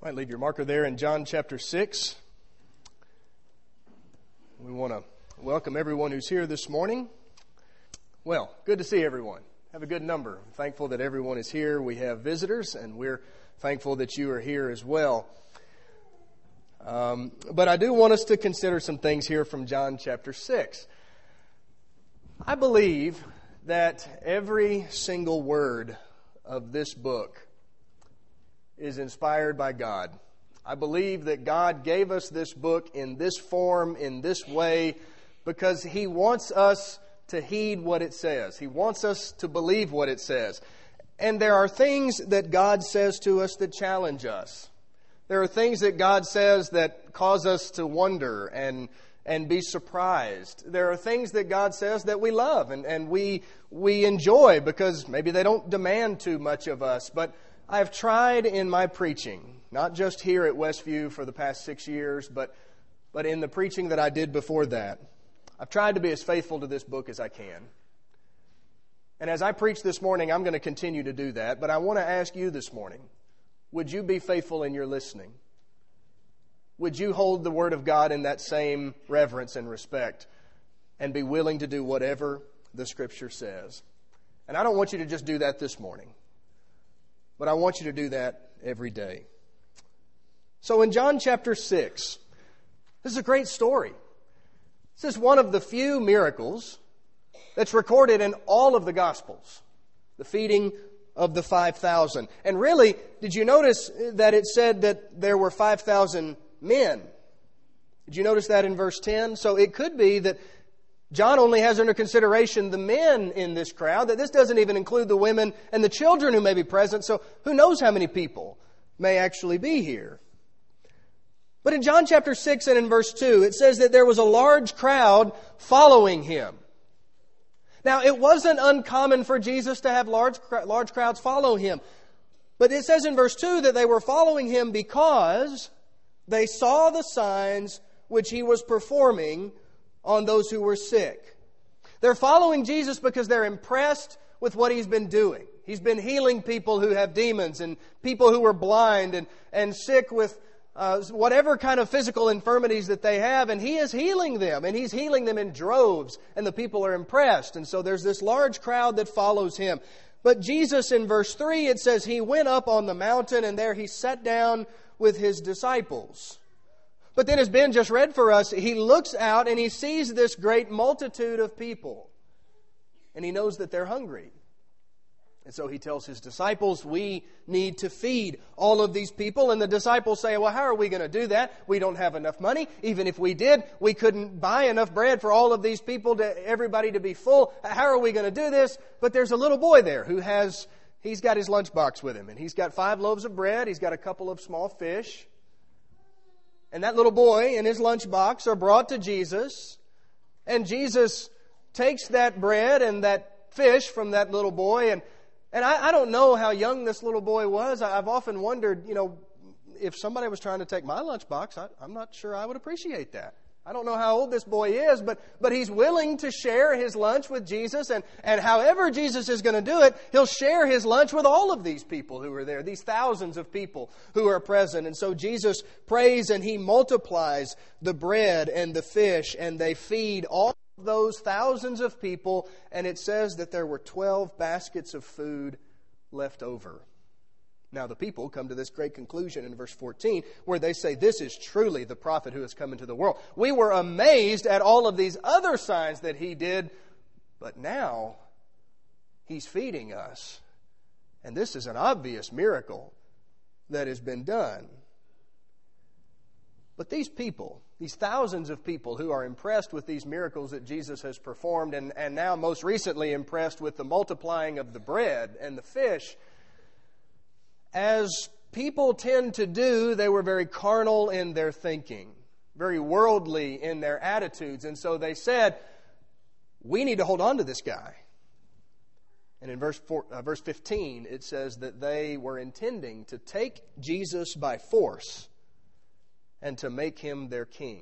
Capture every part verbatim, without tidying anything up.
All right, leave your marker there in John chapter six. We want to welcome everyone who's here this morning. Well, good to see everyone. Have a good number. I'm thankful that everyone is here. We have visitors, and we're thankful that you are here as well. Um, but I do want us to consider some things here from John chapter six. I believe that every single word of this book is inspired by God. I believe that God gave us this book in this form, in this way, because He wants us to heed what it says. He wants us to believe what it says. And there are things that God says to us that challenge us. There are things that God says that cause us to wonder and and be surprised. There are things that God says that we love and, and we we enjoy because maybe they don't demand too much of us. But I've tried in my preaching, not just here at Westview for the past six years, but but in the preaching that I did before that, I've tried to be as faithful to this book as I can. And as I preach this morning, I'm going to continue to do that. But I want to ask you this morning, would you be faithful in your listening? Would you hold the Word of God in that same reverence and respect and be willing to do whatever the Scripture says? And I don't want you to just do that this morning, but I want you to do that every day. So in John chapter six, this is a great story. This is one of the few miracles that's recorded in all of the Gospels. The feeding of the five thousand. And really, did you notice that it said that there were five thousand men? Did you notice that in verse ten? So it could be that John only has under consideration the men in this crowd, that this doesn't even include the women and the children who may be present. So who knows how many people may actually be here. But in John chapter six and in verse two, it says that there was a large crowd following Him. Now, it wasn't uncommon for Jesus to have large large crowds follow Him. But it says in verse two that they were following Him because they saw the signs which He was performing on those who were sick. They're following Jesus because they're impressed with what He's been doing. He's been healing people who have demons and people who are blind and, and sick with uh, whatever kind of physical infirmities that they have. And He is healing them. And He's healing them in droves. And the people are impressed. And so there's this large crowd that follows Him. But Jesus in verse three, it says He went up on the mountain and there He sat down with His disciples. But then as Ben just read for us, He looks out and He sees this great multitude of people. And He knows that they're hungry. And so He tells His disciples, we need to feed all of these people. And the disciples say, well, how are we going to do that? We don't have enough money. Even if we did, we couldn't buy enough bread for all of these people, to everybody to be full. How are we going to do this? But there's a little boy there who has, he's got his lunchbox with him. And he's got five loaves of bread. He's got a couple of small fish. And that little boy and his lunchbox are brought to Jesus. And Jesus takes that bread and that fish from that little boy. And, and I, I don't know how young this little boy was. I've often wondered, you know, if somebody was trying to take my lunchbox, I, I'm not sure I would appreciate that. I don't know how old this boy is, but, but he's willing to share his lunch with Jesus. And, and however Jesus is going to do it, He'll share His lunch with all of these people who are there, these thousands of people who are present. And so Jesus prays and He multiplies the bread and the fish, and they feed all of those thousands of people. And it says that there were twelve baskets of food left over. Now the people come to this great conclusion in verse fourteen, where they say, this is truly the prophet who has come into the world. We were amazed at all of these other signs that He did, but now He's feeding us. And this is an obvious miracle that has been done. But these people, these thousands of people who are impressed with these miracles that Jesus has performed, and, and now most recently impressed with the multiplying of the bread and the fish, as people tend to do, they were very carnal in their thinking, very worldly in their attitudes. And so they said, we need to hold on to this guy. And in verse four, uh, verse fifteen, it says that they were intending to take Jesus by force and to make Him their king.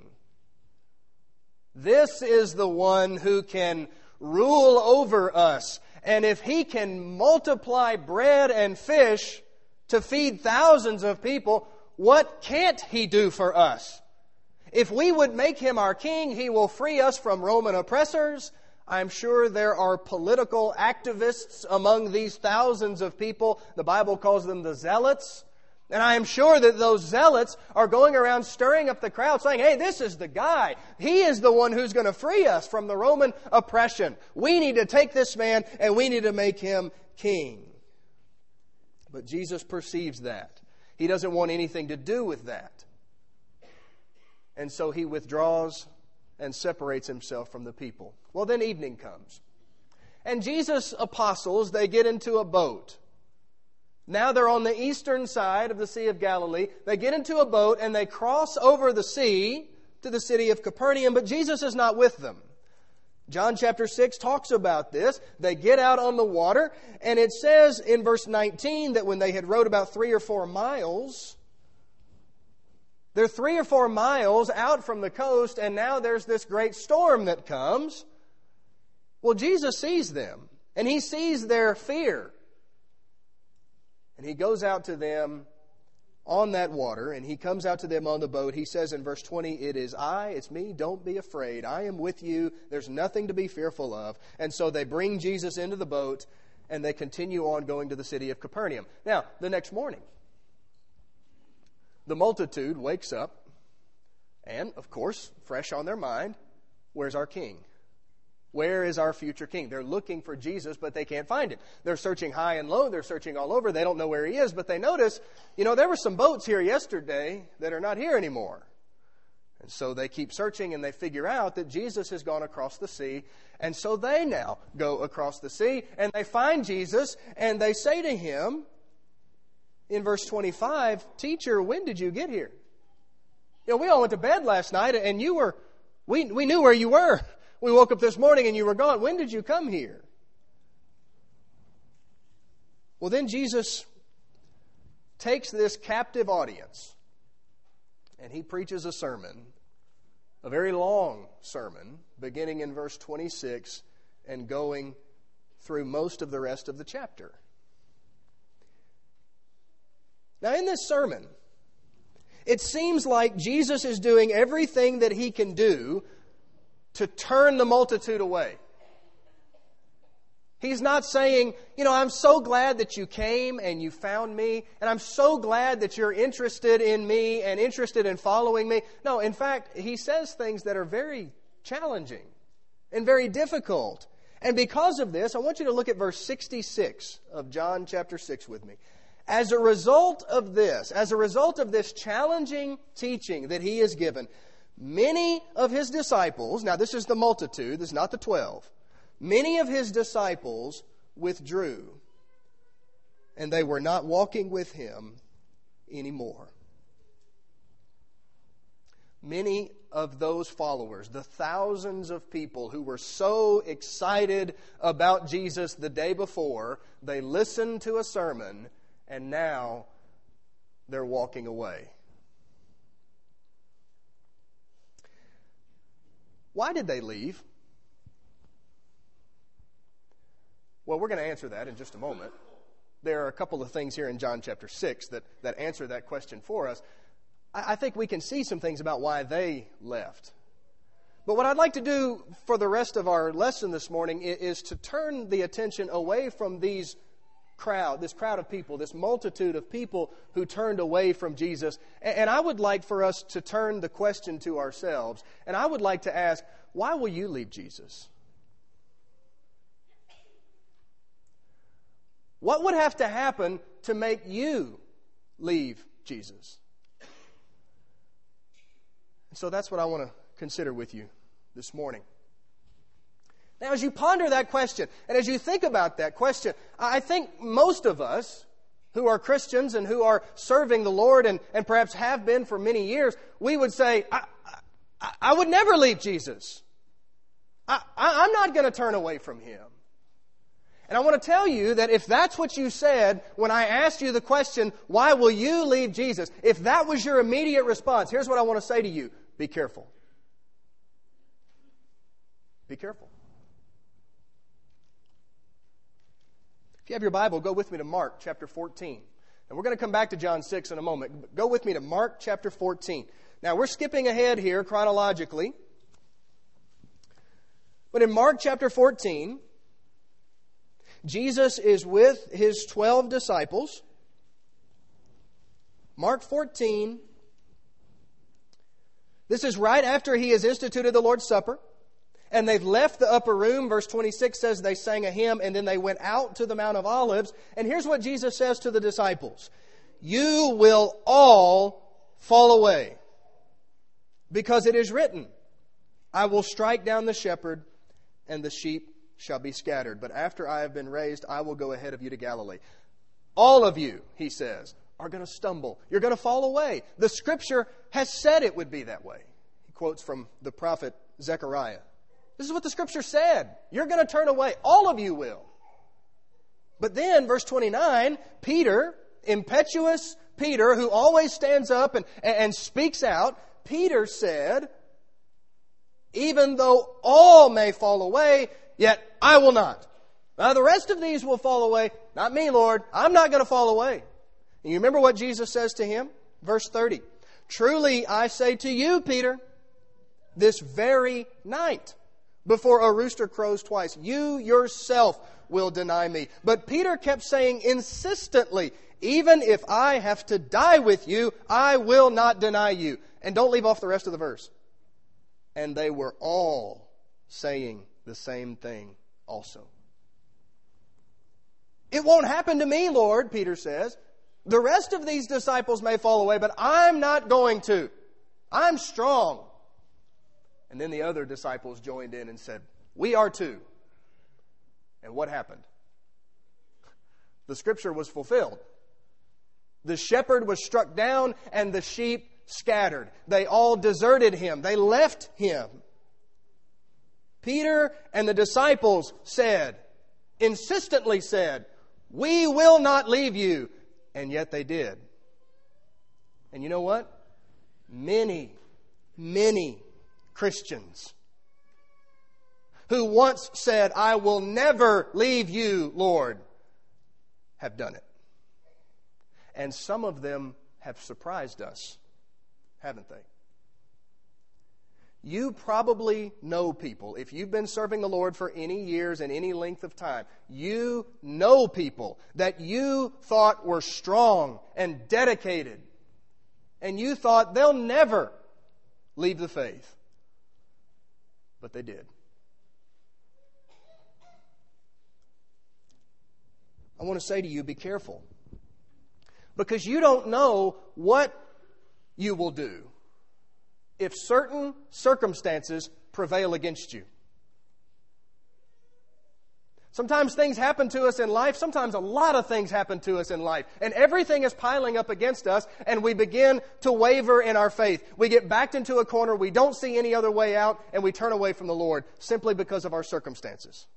This is the one who can rule over us. And if He can multiply bread and fish to feed thousands of people, what can't He do for us? If we would make Him our king, He will free us from Roman oppressors. I'm sure there are political activists among these thousands of people. The Bible calls them the zealots. And I am sure that those zealots are going around stirring up the crowd saying, hey, this is the guy. He is the one who's going to free us from the Roman oppression. We need to take this man and we need to make him king. But Jesus perceives that. He doesn't want anything to do with that. And so He withdraws and separates Himself from the people. Well, then evening comes. And Jesus' apostles, they get into a boat. Now they're on the eastern side of the Sea of Galilee. They get into a boat and they cross over the sea to the city of Capernaum, but Jesus is not with them. John chapter six talks about this. They get out on the water, and it says in verse nineteen that when they had rowed about three or four miles, they're three or four miles out from the coast, and now there's this great storm that comes. Well, Jesus sees them, and He sees their fear. And He goes out to them on that water, and He comes out to them on the boat. He says in verse twenty, it is I, it's me, don't be afraid. I am with you. There's nothing to be fearful of. And so they bring Jesus into the boat, and they continue on going to the city of Capernaum. Now, the next morning, the multitude wakes up, and, of course, fresh on their mind, where's our king? Where is our future king? They're looking for Jesus, but they can't find Him. They're searching high and low. They're searching all over. They don't know where He is, but they notice, you know, there were some boats here yesterday that are not here anymore. And so they keep searching, and they figure out that Jesus has gone across the sea. And so they now go across the sea, and they find Jesus, and they say to Him, in verse twenty-five, Teacher, when did you get here? You know, we all went to bed last night, and you were, we, we knew where you were. We woke up this morning and you were gone. When did you come here? Well, then Jesus takes this captive audience and He preaches a sermon, a very long sermon, beginning in verse twenty-six and going through most of the rest of the chapter. Now, in this sermon, it seems like Jesus is doing everything that He can do to turn the multitude away. He's not saying, you know, I'm so glad that you came and you found me, and I'm so glad that you're interested in me and interested in following me. No, in fact, He says things that are very challenging and very difficult. And because of this, I want you to look at verse sixty-six of John chapter six with me. As a result of this, as a result of this challenging teaching that He has given, many of His disciples, now this is the multitude, this is not the twelve, many of His disciples withdrew, and they were not walking with Him anymore. Many of those followers, the thousands of people who were so excited about Jesus the day before, they listened to a sermon, and now they're walking away. Why did they leave? Well, we're going to answer that in just a moment. There are a couple of things here in John chapter six that, that answer that question for us. I, I think we can see some things about why they left. But what I'd like to do for the rest of our lesson this morning is, is to turn the attention away from these crowd, this crowd of people, this multitude of people who turned away from Jesus. And I would like for us to turn the question to ourselves. And I would like to ask, why will you leave Jesus? What would have to happen to make you leave Jesus? And so that's what I want to consider with you this morning. Now, as you ponder that question, and as you think about that question, I think most of us who are Christians and who are serving the Lord and, and perhaps have been for many years, we would say, I, I, I would never leave Jesus. I, I, I'm not going to turn away from Him. And I want to tell you that if that's what you said when I asked you the question, why will you leave Jesus? If that was your immediate response, here's what I want to say to you. Be careful. Be careful. If you have your Bible, go with me to Mark chapter fourteen. And we're going to come back to John six in a moment. Go with me to Mark chapter fourteen. Now, we're skipping ahead here chronologically. But in Mark chapter fourteen, Jesus is with his twelve disciples. Mark fourteen. This is right after he has instituted the Lord's Supper. And they've left the upper room. Verse twenty-six says they sang a hymn and then they went out to the Mount of Olives. And here's what Jesus says to the disciples. You will all fall away, because it is written, I will strike down the shepherd and the sheep shall be scattered. But after I have been raised, I will go ahead of you to Galilee. All of you, he says, are going to stumble. You're going to fall away. The Scripture has said it would be that way. He quotes from the prophet Zechariah. This is what the Scripture said. You're going to turn away. All of you will. But then, verse twenty-nine, Peter, impetuous Peter, who always stands up and, and speaks out, Peter said, even though all may fall away, yet I will not. Now the rest of these will fall away. Not me, Lord. I'm not going to fall away. And you remember what Jesus says to him? Verse thirty. Truly I say to you, Peter, this very night, before a rooster crows twice, you yourself will deny me. But Peter kept saying insistently, even if I have to die with you, I will not deny you. And don't leave off the rest of the verse. And they were all saying the same thing also. It won't happen to me, Lord, Peter says. The rest of these disciples may fall away, but I'm not going to. I'm strong. And then the other disciples joined in and said, we are too. And what happened? The Scripture was fulfilled. The shepherd was struck down and the sheep scattered. They all deserted him. They left him. Peter and the disciples said, insistently said, we will not leave you. And yet they did. And you know what? Many, many Christians who once said, I will never leave you, Lord, have done it. And some of them have surprised us, haven't they? You probably know people, if you've been serving the Lord for any years and any length of time, you know people that you thought were strong and dedicated, and you thought they'll never leave the faith. But they did. I want to say to you, be careful. Because you don't know what you will do if certain circumstances prevail against you. Sometimes things happen to us in life. Sometimes a lot of things happen to us in life. And everything is piling up against us. And we begin to waver in our faith. We get backed into a corner. We don't see any other way out. And we turn away from the Lord simply because of our circumstances.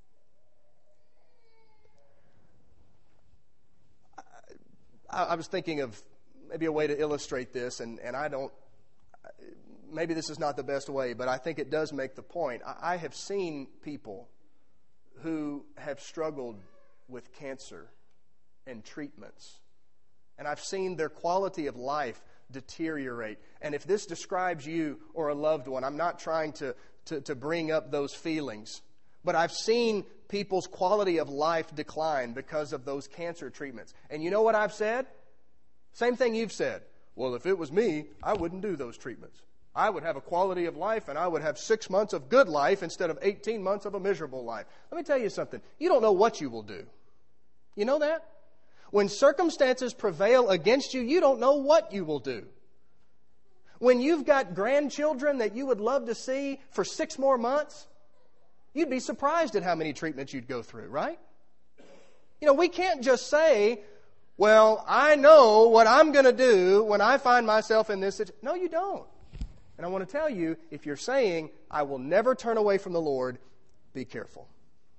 I, I was thinking of maybe a way to illustrate this. And, and I don't... Maybe this is not the best way, but I think it does make the point. I, I have seen people who have struggled with cancer and treatments. And I've seen their quality of life deteriorate. And if this describes you or a loved one, I'm not trying to, to, to bring up those feelings. But I've seen people's quality of life decline because of those cancer treatments. And you know what I've said? Same thing you've said. Well, if it was me, I wouldn't do those treatments. I would have a quality of life, and I would have six months of good life instead of eighteen months of a miserable life. Let me tell you something. You don't know what you will do. You know that? When circumstances prevail against you, you don't know what you will do. When you've got grandchildren that you would love to see for six more months, you'd be surprised at how many treatments you'd go through, right? You know, we can't just say, well, I know what I'm going to do when I find myself in this situation. No, you don't. And I want to tell you, if you're saying, I will never turn away from the Lord, be careful.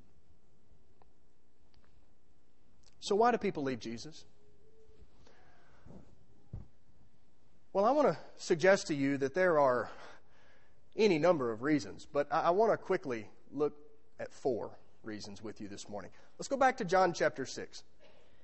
So why do people leave Jesus? Well, I want to suggest to you that there are any number of reasons, but I want to quickly look at four reasons with you this morning. Let's go back to John chapter six.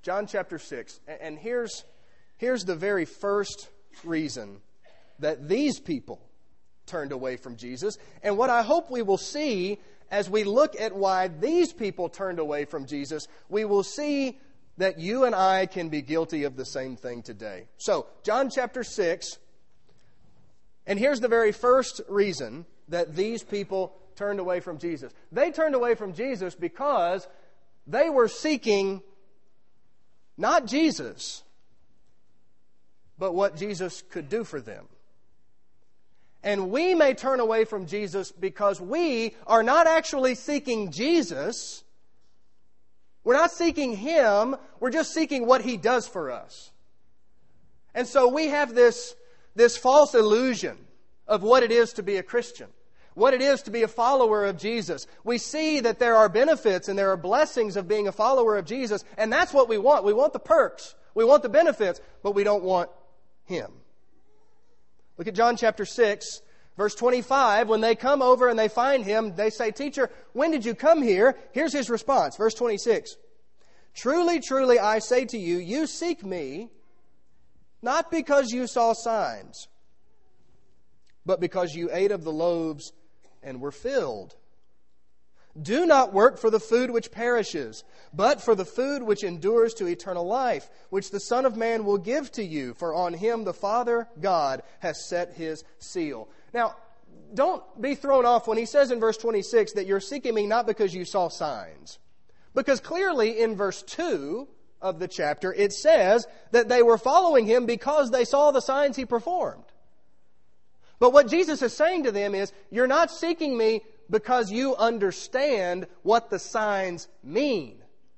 John chapter six. And here's, here's the very first reason that these people turned away from Jesus. And what I hope we will see as we look at why these people turned away from Jesus, we will see that you and I can be guilty of the same thing today. So, John chapter six, and here's the very first reason that these people turned away from Jesus. They turned away from Jesus because they were seeking not Jesus, but what Jesus could do for them. And we may turn away from Jesus because we are not actually seeking Jesus. We're not seeking Him. We're just seeking what He does for us. And so we have this, this false illusion of what it is to be a Christian, what it is to be a follower of Jesus. We see that there are benefits and there are blessings of being a follower of Jesus, and that's what we want. We want the perks. We want the benefits, but we don't want Him. Look at John chapter six, verse twenty-five. When they come over and they find Him, they say, "Teacher, when did you come here?" Here's His response, verse twenty-six. "Truly, truly, I say to you, you seek Me, not because you saw signs, but because you ate of the loaves and were filled. Do not work for the food which perishes, but for the food which endures to eternal life, which the Son of Man will give to you, for on Him the Father God has set His seal." Now, don't be thrown off when He says in verse twenty-six that you're seeking Me not because you saw signs. Because clearly in verse two of the chapter, it says that they were following Him because they saw the signs He performed. But what Jesus is saying to them is, you're not seeking Me because you understand what the signs mean.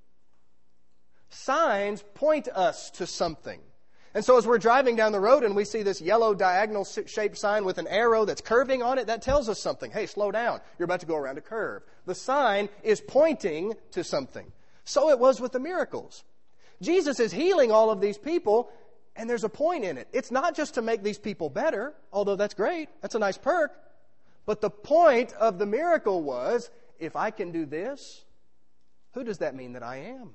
Signs point us to something. And so as we're driving down the road and we see this yellow diagonal shaped sign with an arrow that's curving on it, that tells us something. Hey, slow down. You're about to go around a curve. The sign is pointing to something. So it was with the miracles. Jesus is healing all of these people, and there's a point in it. It's not just to make these people better, although that's great. That's a nice perk. But the point of the miracle was, if I can do this, who does that mean that I am?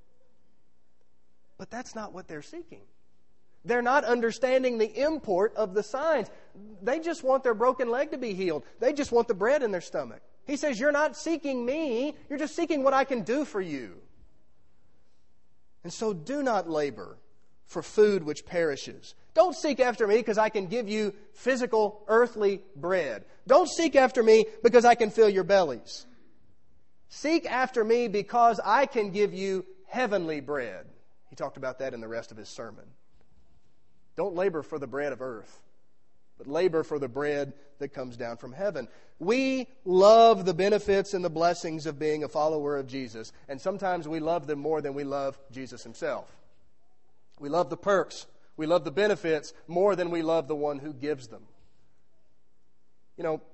But that's not what they're seeking. They're not understanding the import of the signs. They just want their broken leg to be healed. They just want the bread in their stomach. He says, you're not seeking Me. You're just seeking what I can do for you. And so do not labor for food which perishes. Don't seek after Me because I can give you physical, earthly bread. Don't seek after Me because I can fill your bellies. Seek after Me because I can give you heavenly bread. He talked about that in the rest of His sermon. Don't labor for the bread of earth, but labor for the bread that comes down from heaven. We love the benefits and the blessings of being a follower of Jesus, and sometimes we love them more than we love Jesus Himself. We love the perks. We love the benefits more than we love the one who gives them. You know,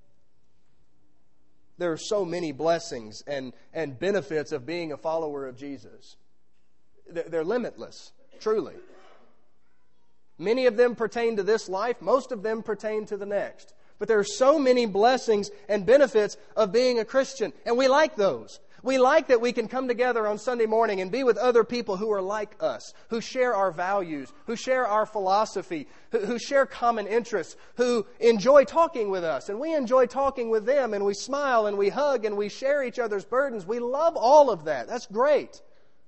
there are so many blessings and, and benefits of being a follower of Jesus. They're, they're limitless, truly. Many of them pertain to this life. Most of them pertain to the next. But there are so many blessings and benefits of being a Christian, and we like those. We like that we can come together on Sunday morning and be with other people who are like us, who share our values, who share our philosophy, who, who share common interests, who enjoy talking with us. And we enjoy talking with them, and we smile and we hug and we share each other's burdens. We love all of that. That's great.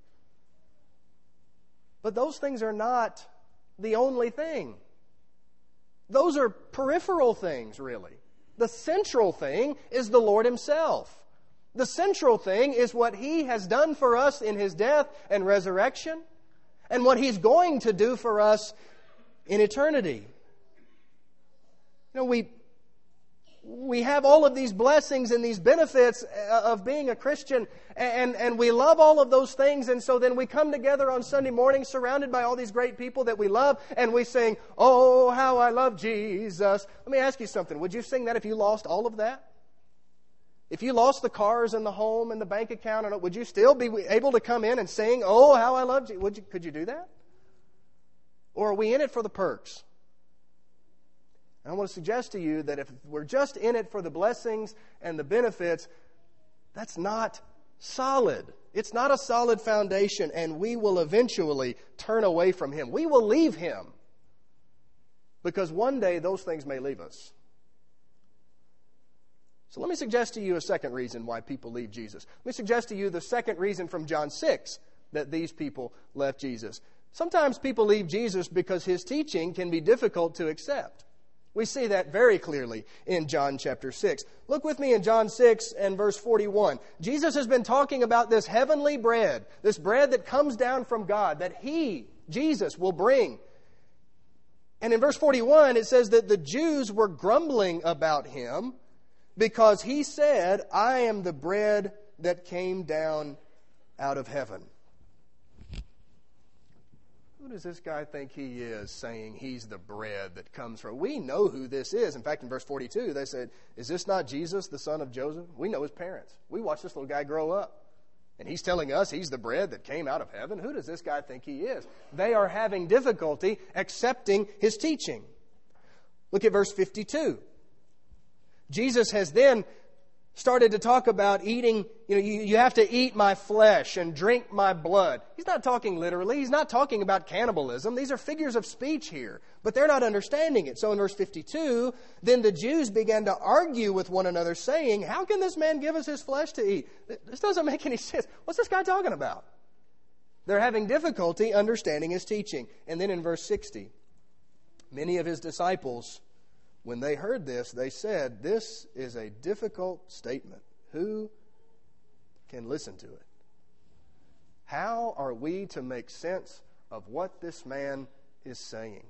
But those things are not the only thing. Those are peripheral things, really. The central thing is the Lord Himself. The central thing is what He has done for us in His death and resurrection, and what He's going to do for us in eternity. You know, we we have all of these blessings and these benefits of being a Christian, and, and we love all of those things, and so then we come together on Sunday morning surrounded by all these great people that we love, and we sing, "Oh, how I love Jesus." Let me ask you something. Would you sing that if you lost all of that? If you lost the cars and the home and the bank account, and would you still be able to come in and sing, "Oh, how I love you"? Would you, could you do that? Or are we in it for the perks? And I want to suggest to you that if we're just in it for the blessings and the benefits, that's not solid. It's not a solid foundation, and we will eventually turn away from Him. We will leave Him, because one day those things may leave us. So let me suggest to you a second reason why people leave Jesus. Let me suggest to you the second reason from John six that these people left Jesus. Sometimes people leave Jesus because His teaching can be difficult to accept. We see that very clearly in John chapter six. Look with me in John six and verse forty-one. Jesus has been talking about this heavenly bread, this bread that comes down from God, that He, Jesus, will bring. And in verse forty-one, it says that the Jews were grumbling about Him because He said, I am the bread that came down out of heaven. Who does this guy think he is, saying he's the bread that comes from? We know who this is. In fact, in verse forty-two, they said, is this not Jesus, the son of Joseph? We know his parents. We watched this little guy grow up. And he's telling us he's the bread that came out of heaven. Who does this guy think he is? They are having difficulty accepting His teaching. Look at verse fifty-two. Jesus has then started to talk about eating, you know, you, you have to eat my flesh and drink my blood. He's not talking literally. He's not talking about cannibalism. These are figures of speech here, but they're not understanding it. So in verse fifty-two, then the Jews began to argue with one another, saying, how can this man give us his flesh to eat? This doesn't make any sense. What's this guy talking about? They're having difficulty understanding His teaching. And then in verse sixty, many of His disciples, when they heard this, they said, this is a difficult statement. Who can listen to it? How are we to make sense of what this man is saying?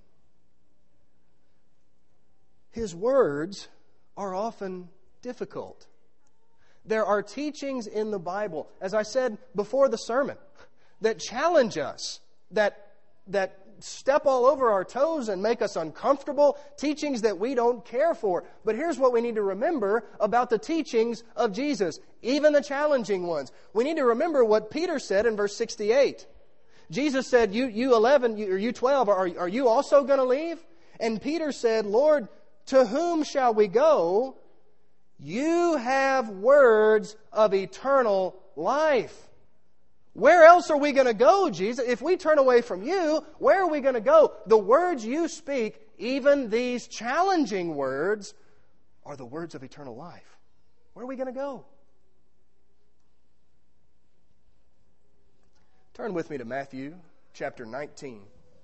His words are often difficult. There are teachings in the Bible, as I said before the sermon, that challenge us, that that step all over our toes and make us uncomfortable, teachings that we don't care for. But here's what we need to remember about the teachings of Jesus, even the challenging ones. We need to remember what Peter said in verse sixty-eight. Jesus said, you, you eleven, you, or you twelve, are, are you also going to leave? And Peter said, Lord, to whom shall we go? You have words of eternal life. Where else are we going to go, Jesus? If we turn away from You, where are we going to go? The words You speak, even these challenging words, are the words of eternal life. Where are we going to go? Turn with me to Matthew chapter nineteen.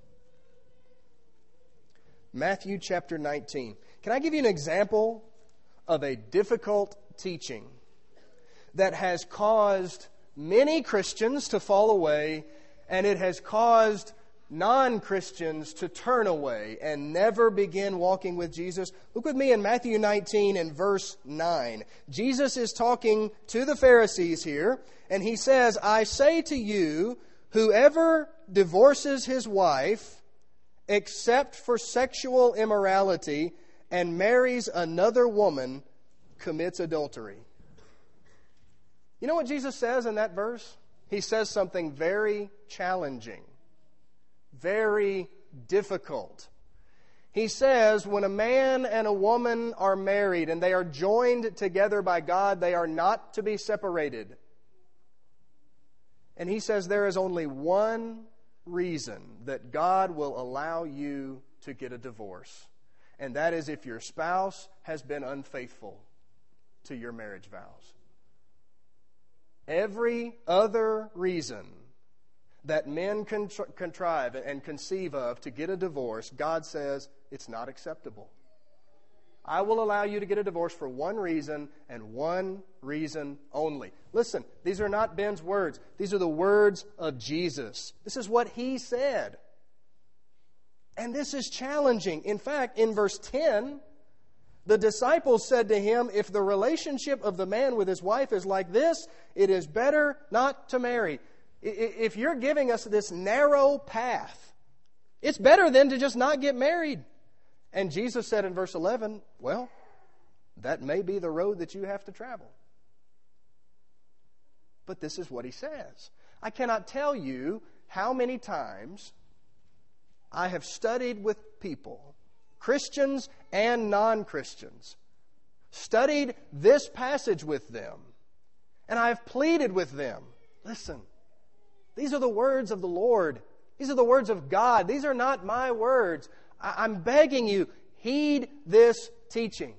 Matthew chapter nineteen. Can I give you an example of a difficult teaching that has caused many Christians to fall away, and it has caused non-Christians to turn away and never begin walking with Jesus? Look with me in Matthew nineteen and verse nine. Jesus is talking to the Pharisees here, and He says, I say to you, whoever divorces his wife, except for sexual immorality, and marries another woman, commits adultery. You know what Jesus says in that verse? He says something very challenging, very difficult. He says when a man and a woman are married and they are joined together by God, they are not to be separated. And He says there is only one reason that God will allow you to get a divorce, and that is if your spouse has been unfaithful to your marriage vows. Every other reason that men contri- contrive and conceive of to get a divorce, God says it's not acceptable. I will allow you to get a divorce for one reason and one reason only. Listen, these are not Ben's words. These are the words of Jesus. This is what He said. And this is challenging. In fact, in verse ten, the disciples said to Him, if the relationship of the man with his wife is like this, it is better not to marry. If you're giving us this narrow path, it's better then to just not get married. And Jesus said in verse eleven, well, that may be the road that you have to travel. But this is what He says. I cannot tell you how many times I have studied with people, Christians and non-Christians, studied this passage with them, and I have pleaded with them, Listen, these are the words of the Lord. These are the words of God. These are not my words. I- I'm begging you, heed this teaching.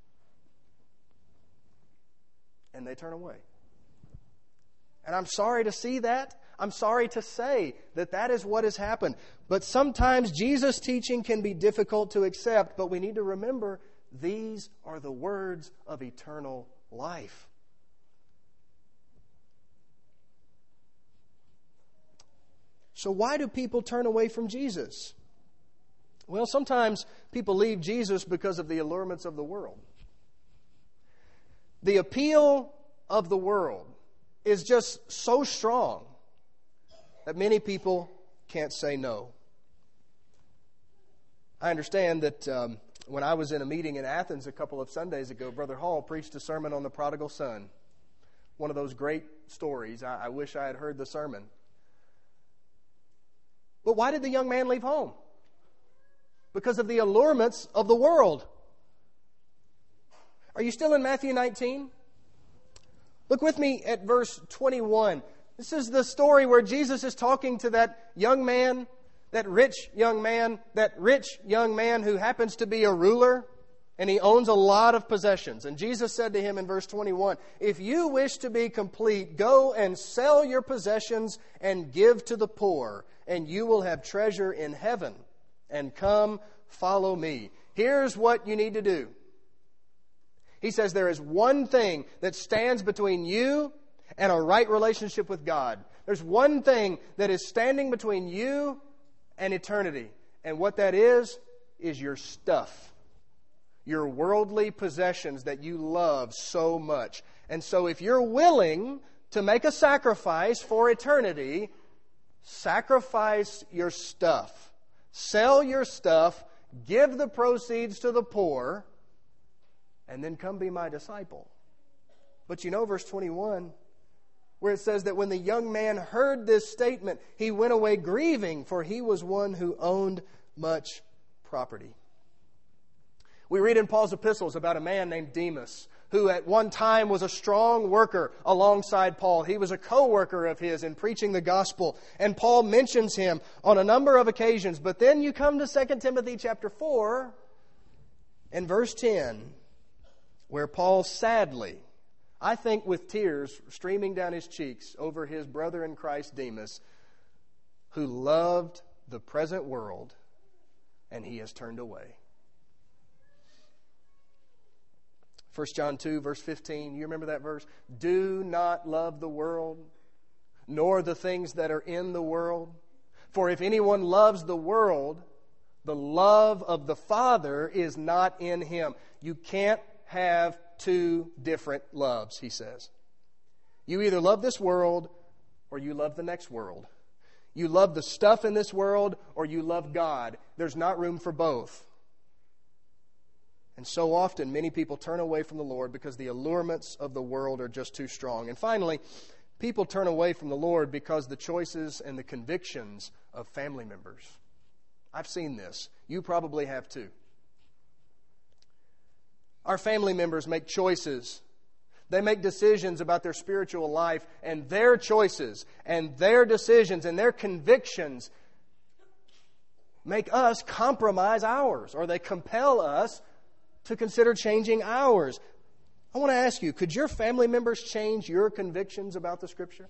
And they turn away. And I'm sorry to see that. I'm sorry to say that that is what has happened. But sometimes Jesus' teaching can be difficult to accept, but we need to remember these are the words of eternal life. So why do people turn away from Jesus? Well, sometimes people leave Jesus because of the allurements of the world. The appeal of the world is just so strong that many people can't say no. I understand that um, when I was in a meeting in Athens a couple of Sundays ago, Brother Hall preached a sermon on the prodigal son. One of those great stories. I, I wish I had heard the sermon. But why did the young man leave home? Because of the allurements of the world. Are you still in Matthew nineteen? Look with me at verse twenty-one. This is the story where Jesus is talking to that young man, that rich young man, that rich young man who happens to be a ruler, and he owns a lot of possessions. And Jesus said to him in verse twenty-one, "If you wish to be complete, go and sell your possessions and give to the poor, and you will have treasure in heaven. And come, follow me." Here's what you need to do. He says there is one thing that stands between you and a right relationship with God. There's one thing that is standing between you and eternity. And what that is, is your stuff. Your worldly possessions that you love so much. And so if you're willing to make a sacrifice for eternity, sacrifice your stuff. Sell your stuff, give the proceeds to the poor, and then come be my disciple. But you know verse twenty-one, where it says that when the young man heard this statement, he went away grieving, for he was one who owned much property. We read in Paul's epistles about a man named Demas, who at one time was a strong worker alongside Paul. He was a co-worker of his in preaching the gospel. And Paul mentions him on a number of occasions. But then you come to Second Timothy chapter four and verse ten, where Paul sadly, I think with tears streaming down his cheeks over his brother in Christ Demas, who loved the present world, and he has turned away. First John two, verse fifteen, you remember that verse? Do not love the world, nor the things that are in the world. For if anyone loves the world, the love of the Father is not in him. You can't have two different loves, he says. You either love this world or you love the next world. You love the stuff in this world or you love God. There's not room for both. And so often, many people turn away from the Lord because the allurements of the world are just too strong. And finally, people turn away from the Lord because the choices and the convictions of family members. I've seen this. You probably have too. Our family members make choices. They make decisions about their spiritual life, and their choices and their decisions and their convictions make us compromise ours, or they compel us to consider changing ours. I want to ask you, could your family members change your convictions about the Scripture?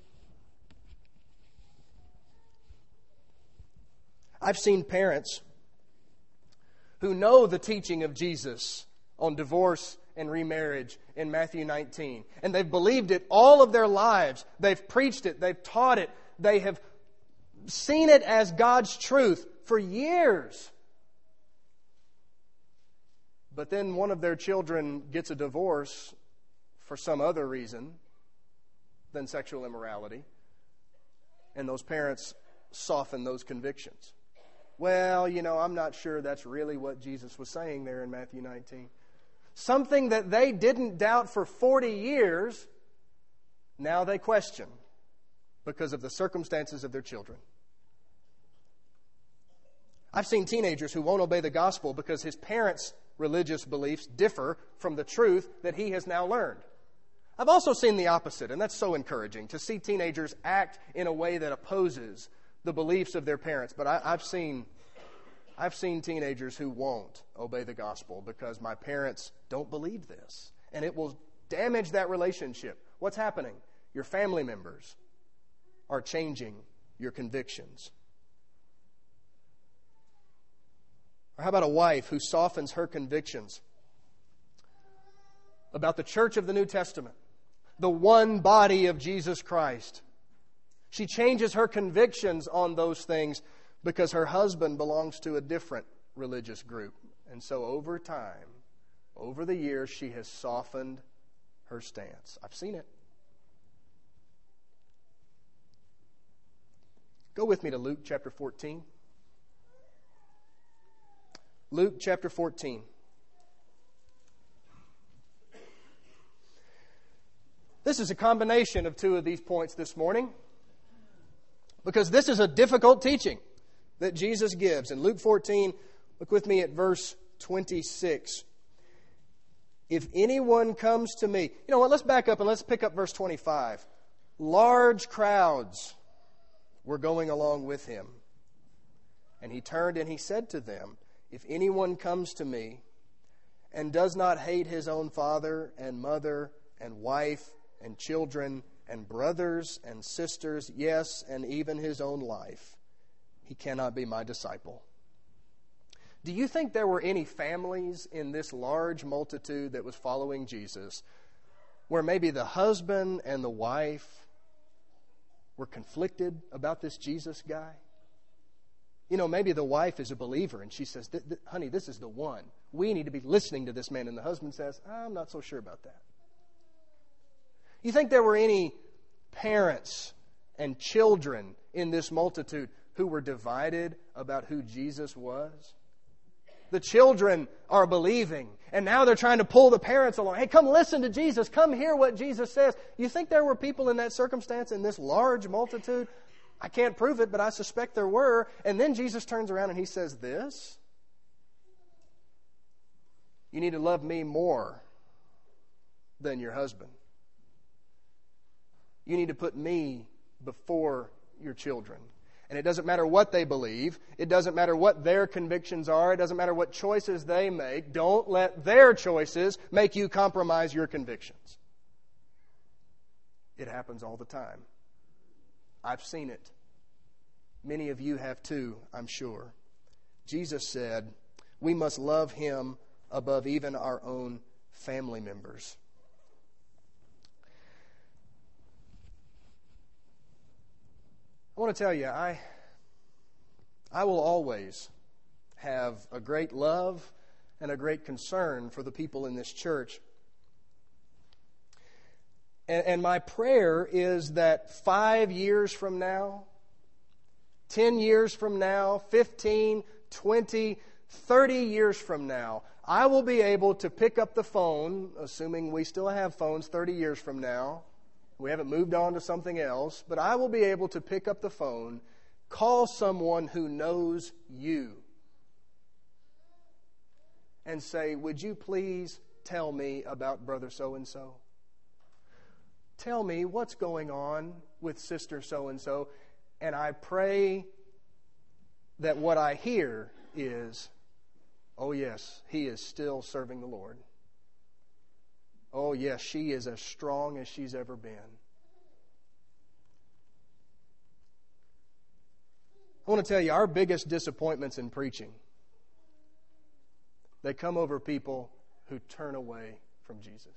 I've seen parents who know the teaching of Jesus on divorce and remarriage in Matthew nineteen. And they've believed it all of their lives. They've preached it. They've taught it. They have seen it as God's truth for years. But then one of their children gets a divorce for some other reason than sexual immorality. And those parents soften those convictions. Well, you know, I'm not sure that's really what Jesus was saying there in Matthew nineteen. Something that they didn't doubt for forty years, now they question because of the circumstances of their children. I've seen teenagers who won't obey the gospel because his parents' religious beliefs differ from the truth that he has now learned. I've also seen the opposite, and that's so encouraging, to see teenagers act in a way that opposes the beliefs of their parents. But I, I've seen I've seen teenagers who won't obey the gospel because my parents don't believe this. And it will damage that relationship. What's happening? Your family members are changing your convictions. Or how about a wife who softens her convictions about the church of the New Testament, the one body of Jesus Christ? She changes her convictions on those things because her husband belongs to a different religious group. And so over time, over the years, she has softened her stance. I've seen it. Go with me to Luke chapter fourteen. Luke chapter fourteen. This is a combination of two of these points this morning, because this is a difficult teaching that Jesus gives. In Luke fourteen, look with me at verse twenty-six. If anyone comes to me... You know what, let's back up and let's pick up verse twenty-five. Large crowds were going along with him. And he turned and he said to them, if anyone comes to me and does not hate his own father and mother and wife and children and brothers and sisters, yes, and even his own life, he cannot be my disciple. Do you think there were any families in this large multitude that was following Jesus where maybe the husband and the wife were conflicted about this Jesus guy? You know, maybe the wife is a believer and she says, honey, this is the one. We need to be listening to this man. And the husband says, I'm not so sure about that. You think there were any parents and children in this multitude who were divided about who Jesus was? The children are believing, and now they're trying to pull the parents along. Hey, come listen to Jesus. Come hear what Jesus says. You think there were people in that circumstance in this large multitude? I can't prove it, but I suspect there were. And then Jesus turns around and he says this: you need to love me more than your husband. You need to put me before your children. And it doesn't matter what they believe. It doesn't matter what their convictions are. It doesn't matter what choices they make. Don't let their choices make you compromise your convictions. It happens all the time. I've seen it. Many of you have too, I'm sure. Jesus said, we must love Him above even our own family members. I want to tell you, I, I will always have a great love and a great concern for the people in this church. And, and my prayer is that five years from now, ten years from now, fifteen, twenty, thirty years from now, I will be able to pick up the phone, assuming we still have phones thirty years from now. We haven't moved on to something else, but I will be able to pick up the phone, call someone who knows you, and say, would you please tell me about brother so-and-so? Tell me what's going on with sister so-and-so, and I pray that what I hear is, oh yes, he is still serving the Lord. Oh yes, she is as strong as she's ever been. I want to tell you, our biggest disappointments in preaching, they come over people who turn away from Jesus.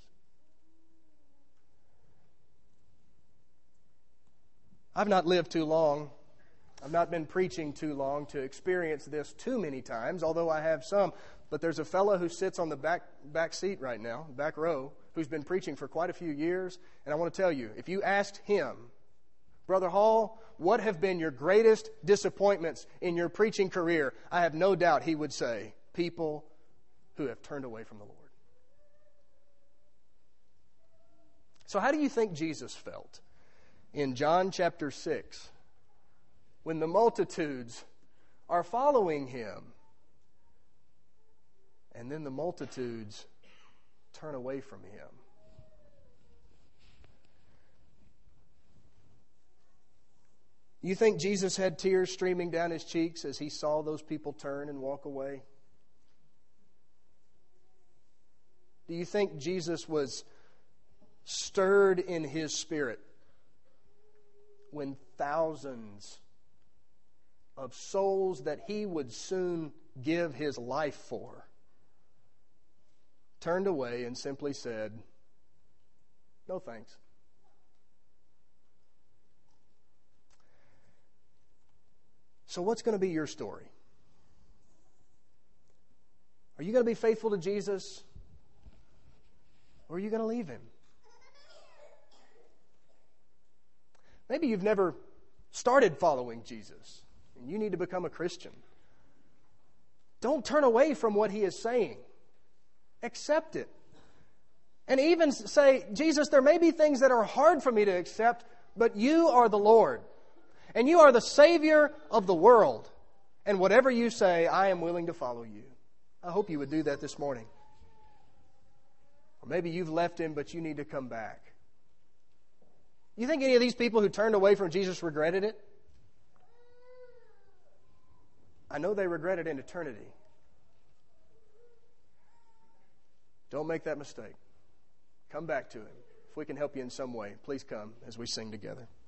I've not lived too long. I've not been preaching too long to experience this too many times, although I have some. But there's a fellow who sits on the back back seat right now, back row, who's been preaching for quite a few years. And I want to tell you, if you asked him, Brother Hall, what have been your greatest disappointments in your preaching career? I have no doubt he would say, people who have turned away from the Lord. So how do you think Jesus felt in John chapter six when the multitudes are following him and then the multitudes turn away from him? You think Jesus had tears streaming down his cheeks as he saw those people turn and walk away? Do you think Jesus was stirred in his spirit when thousands of souls that he would soon give his life for turned away and simply said, "No thanks"? So what's going to be your story? Are you going to be faithful to Jesus, or are you going to leave him? Maybe you've never started following Jesus, and you need to become a Christian. Don't turn away from what he is saying. Accept it. And even say, "Jesus, there may be things that are hard for me to accept, but you are the Lord. And you are the Savior of the world. And whatever you say, I am willing to follow you." I hope you would do that this morning. Or maybe you've left him, but you need to come back. You think any of these people who turned away from Jesus regretted it? I know they regret it in eternity. Don't make that mistake. Come back to him. If we can help you in some way, please come as we sing together.